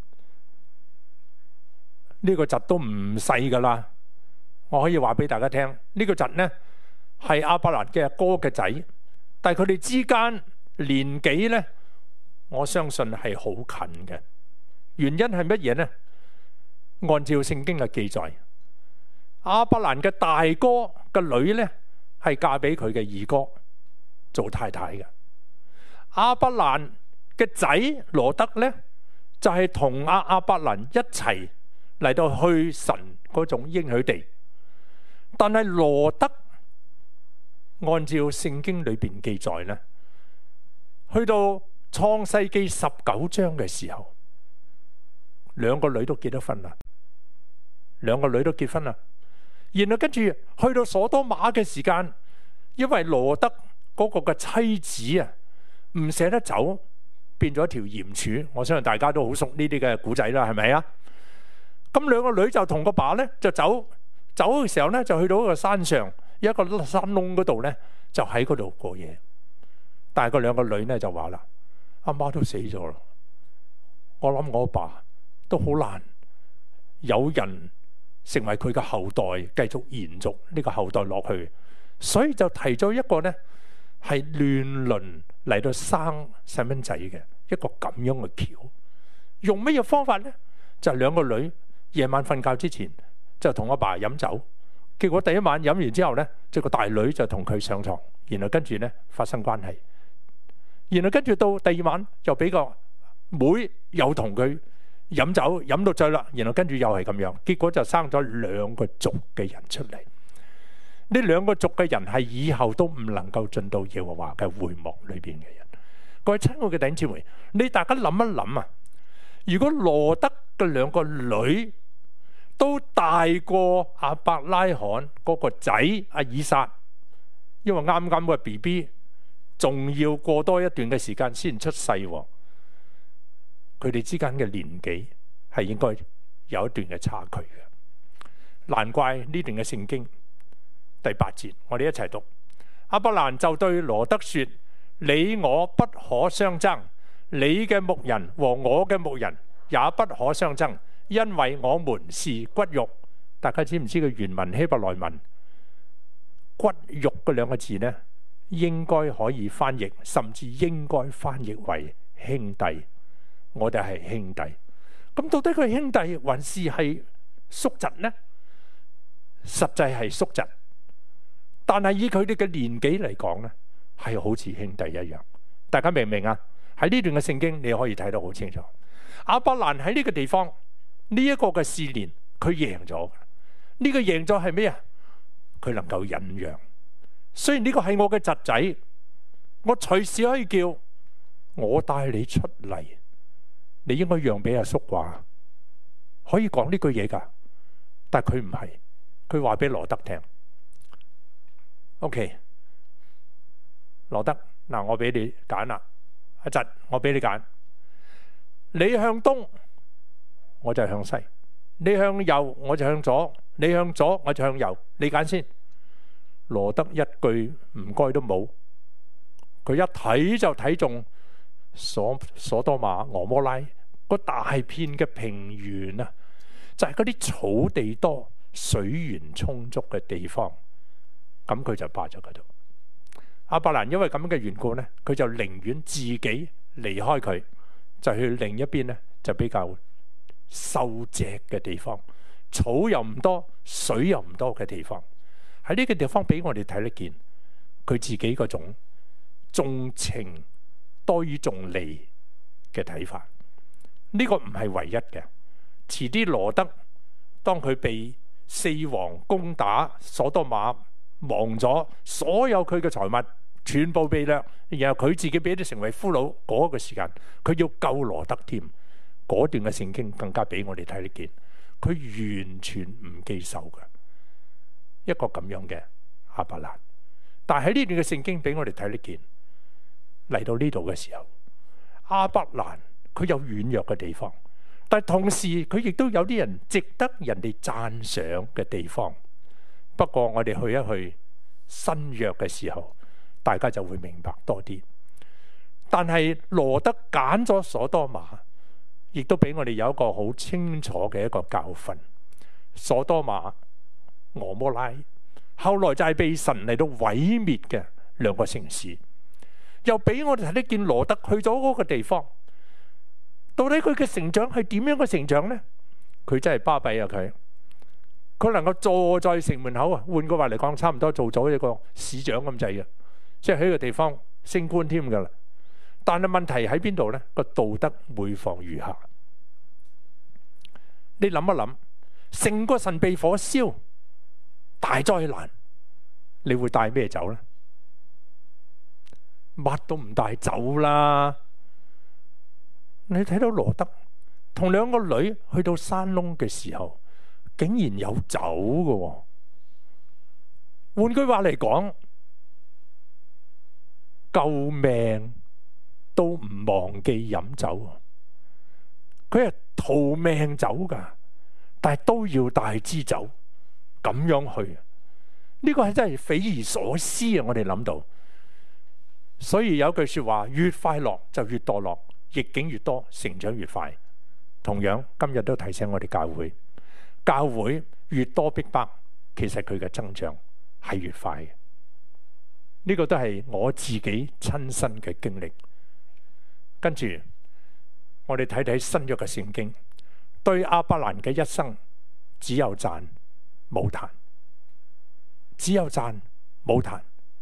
呢個侄都唔細噶啦。我可以話俾大家聽，呢個侄呢係亞伯蘭嘅阿哥嘅仔，但係佢哋之間年紀呢，我相信係好近嘅。原因係乜嘢呢？按照聖經嘅記載，亞伯蘭嘅大哥嘅女呢係嫁俾佢嘅二哥做太太嘅。亞伯蘭嘅仔羅德呢，就係同阿亞伯蘭一齊嚟到去神嗰種應許地，但係羅德按照聖經裏邊記載呢，去到創世記十九章嘅時候，兩個女都結咗婚啦，兩個女都結婚啦，然後跟住去到所多瑪嘅時間，因為羅德嗰個嘅妻子啊，唔捨得走，變咗條鹽柱。我相信大家都好熟呢啲嘅古仔啦，係咪啊？咁兩個女就同個爸咧就走，走嘅時候咧就去到一個山上，一個山窿嗰度咧就喺嗰度過夜。但係個兩個女咧就話啦：阿媽都死咗啦，我諗我爸都好難有人成為佢嘅後代，繼續延續呢個後代落去，所以就提咗一個咧係亂倫嚟到生細蚊仔嘅一個咁樣嘅橋。用乜嘢方法呢？就係兩個女夜晚瞓覺之前就同阿爸飲酒，結果第一晚飲完之後呢，就個大女就同佢上床，然後跟住呢發生關係，然後跟住到第二晚又俾個妹又同佢飲酒飲到醉啦，然後跟住又係咁樣，結果就生咗兩個族嘅人出嚟。呢兩個族嘅人係以後都唔能夠進到耶和華嘅會幕裏邊嘅人。各位親愛嘅弟兄姊妹，你大家諗一諗啊！如果羅德嘅兩個女都大過亞伯拉罕嗰個仔阿以撒，因為啱啱個 B B 仲要過多一段嘅時間先出世，佢哋之間嘅年紀係應該有一段嘅差距嘅。難怪呢段嘅聖經第八節，我哋一齊讀。亞伯蘭就對羅德說：你我不可相爭，你嘅牧人和我嘅牧人也不可相爭，因為我們是骨肉。大家知唔知個原文希伯來文骨肉嗰兩個字呢？應該可以翻譯，甚至應該翻譯為兄弟。我哋係兄弟。咁到底佢係兄弟還是係叔侄呢？實際係叔侄。但係以佢哋嘅年紀嚟講呢，係好似兄弟一樣。大家明唔明啊？喺呢段嘅聖經你可以睇得好清楚。亞伯蘭喺呢個地方呢一個嘅試煉，佢贏咗。呢個贏咗係咩啊？佢能夠忍讓。雖然呢個係我嘅侄仔，我隨時可以叫我帶你出嚟，你應該讓俾阿叔啩，可以講呢句嘢噶。但係佢唔係，佢話俾羅德聽。OK， 羅德，嗱，我俾你揀啦，阿侄，我俾你揀，你向東，我就向西。 你向右我就向左，你向左我就向右，你揀先。羅得一句唔該都冇，佢一睇就睇中所所多瑪俄摩拉嗰大片嘅平原啊，就係嗰啲草地多、水源充足嘅地方，咁佢就霸咗嗰度。亞伯蘭因為咁嘅緣故呢，佢就寧願自己離開佢，就去另一邊呢，就比較瘦瘠嘅地方，草又唔多，水又唔多嘅地方。喺呢個地方俾我哋睇得見佢自己嗰種重情多於重利嘅睇法。呢個唔係唯一嘅。遲啲羅得當佢被四王攻打所多瑪，亡咗所有佢嘅財物，全部被掠，然後佢自己俾佢成為俘虜嗰個時間，佢要救羅得添。嗰段嘅聖經更加俾我哋睇得見，佢完全唔記仇嘅一個咁樣嘅亞伯蘭。但係喺呢段嘅聖經俾我哋睇得見，嚟到呢度嘅時候，亞伯蘭佢有軟弱嘅地方，但係同時佢亦都有啲人值得人哋讚賞嘅地方。不過我哋去一去新約嘅時候，大家就會明白多啲。但係羅得揀咗所多瑪，亦都俾我哋有一個好清楚嘅一個教訓。所多瑪、俄摩拉後來就係被神嚟到毀滅嘅兩個城市，又俾我哋睇得見羅得去咗嗰個地方，到底佢嘅成長係點樣嘅成長呢？佢真係巴閉啊！佢佢能夠坐在城門口啊，換句話嚟講，差唔多做咗一個市長咁滯嘅，即係喺個地方升官添噶啦。但係問題喺邊度呢？個道德每況愈下。你諗一諗，成個神被火燒，大災難，你會帶咩走呢？乜都唔帶走啦。你睇到羅得同兩個女去到山窿嘅時候，竟然有酒嘅。換句話嚟講，救命都唔忘記飲酒。佢係逃命走噶，但係都要帶支酒咁樣去。呢個係真係匪夷所思啊！我哋諗到，所以有句說話，越快樂就越墮落，逆境越多，成長越快。同樣今日都提醒我哋教會，教會越多逼迫，其實佢嘅增長係越快嘅。呢個都係我自己親身嘅經歷。跟住我哋睇睇新約嘅聖經，對亞伯蘭嘅一生只有讚冇彈，只有讚冇彈。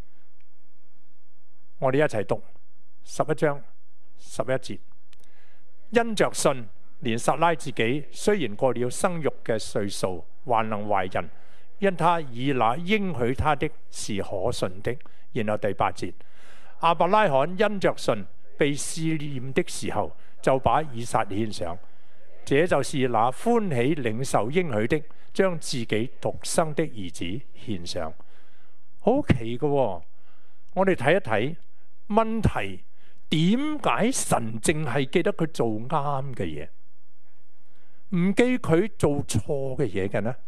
我哋一齊讀十一章十一節。因着信，連撒拉自己雖然過了生育嘅歲數，還能懷孕，因他以那應許他的是可信的。然後第八節，亞伯拉罕因着信被試驗的時候，就把以撒獻上，這就是那歡喜領受應許的，將自己獨生的兒子獻上。好奇嘅、哦，我哋睇一睇問題，點解神淨係記得佢做啱嘅嘢，唔記佢做錯嘅嘢嘅呢？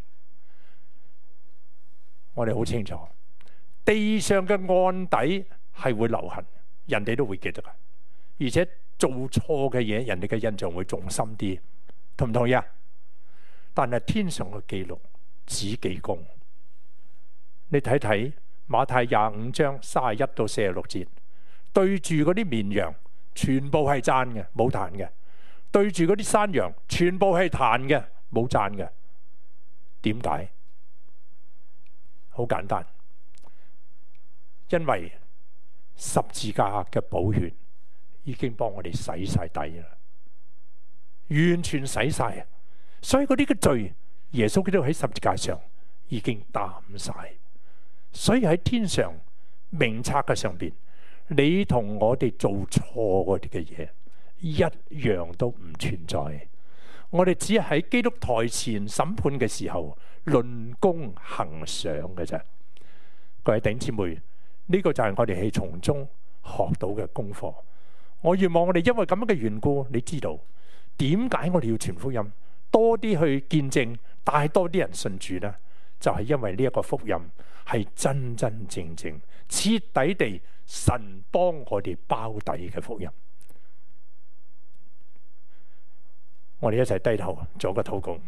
我哋好清楚，地上嘅案底係會留痕，人哋都會記得噶，而且做錯嘅嘢，人哋嘅印象會仲深啲，同唔同意啊？但係天上嘅記錄只記功。你睇睇馬太廿五章三十一到四十六節，對住嗰啲綿羊，全部係讚嘅，冇彈嘅；對住嗰啲山羊，全部係彈嘅，冇讚嘅。點解？好簡單，因為十字架嘅寶血已經幫我哋洗晒底啦，完全洗晒。所以嗰啲嘅罪，耶穌基督喺十字架上已經擔晒。所以喺天上名冊嘅上邊，你同我哋做錯嗰啲嘅嘢一樣都唔存在。我哋只係喺基督台前審判嘅時候論功行賞嘅啫。各位弟兄姊妹，呢個就係我哋喺從中學到嘅功課。我願望我哋因為咁樣嘅緣故，你知道點解我哋要傳福音， 多啲去見證，帶多啲人信主呢？就係因為呢一個福音係真真正正徹底地神幫我哋包底嘅福音。我哋一齊低頭做個禱告。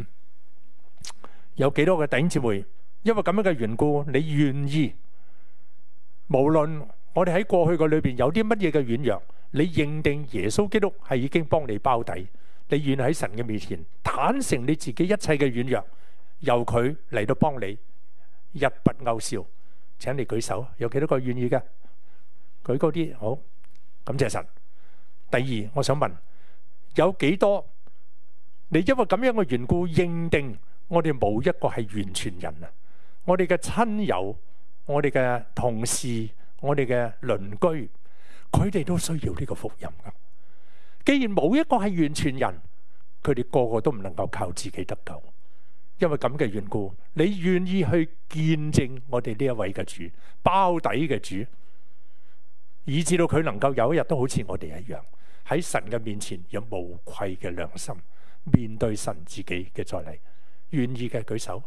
有幾多個弟兄姊妹因為咁樣嘅緣故，你願意無論我哋喺過去嘅裏邊有啲乜嘢嘅軟弱，你認定耶穌基督係已經幫你包底，你願喺神嘅面前坦誠你自己一切嘅軟弱，由佢嚟到幫你一筆勾銷。請你舉手，有幾多個願意嘅？舉高啲，好，感謝神。第二，我想問，有幾多你因為咁樣嘅緣故認定我哋冇一個係完全人啊？我哋嘅親友、我哋嘅同事、我哋嘅鄰居，佢哋都需要呢個福音噶。既然冇一個係完全人，佢哋個個都唔能夠靠自己得救。因為咁嘅緣故，你願意去見證我哋呢一位嘅主，包底嘅主，以至到佢能夠有一日都好似我哋一樣，喺神嘅面前有無愧嘅良心，面對神自己嘅再嚟。願意嘅舉手。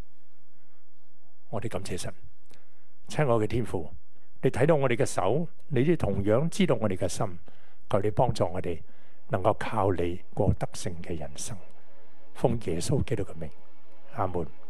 我哋感謝神。親愛嘅天父，你睇到我哋嘅手，你都同樣知道我哋嘅心，求你幫助我哋能夠靠你過得勝嘅人生。奉耶穌基督嘅名，阿門。